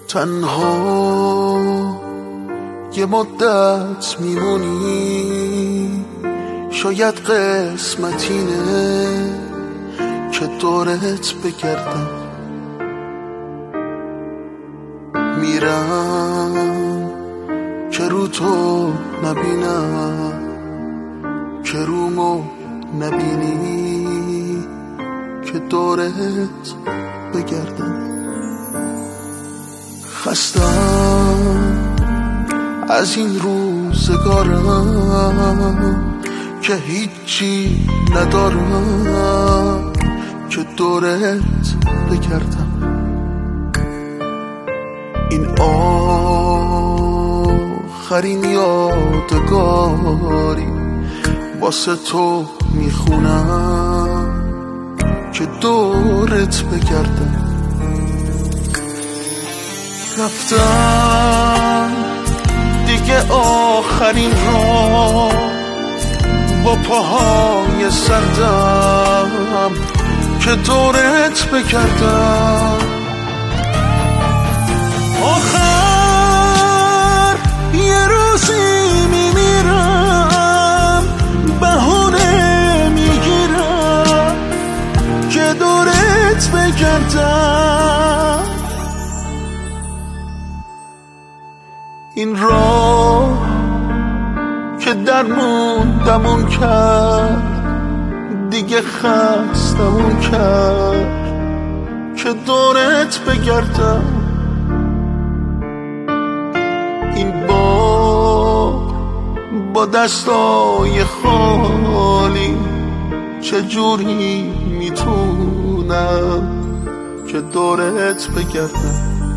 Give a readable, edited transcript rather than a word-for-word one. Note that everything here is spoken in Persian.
تنها یه مدت میمونی، شاید قسمت اینه که دورت بگردم. میرم که رو تو نبینم، که رومو نبینی، که دورت بگردم. خستم از این روزگارم که هیچی ندارم که دورت بگردم. این آخرین یادگاری واسه تو میخونم که دورت بگردم. رفتم دیگه آخرین راه با پاهای سردم که دورت بگردم. آخر یه روزی میمیرم، بهونه میگیرم که دورت بگردم. این راه که درموندمون کرد دیگه خستمون کرد که دورت بگردم. این بار با دستای خالی چجوری میتونم که دورت بگردم.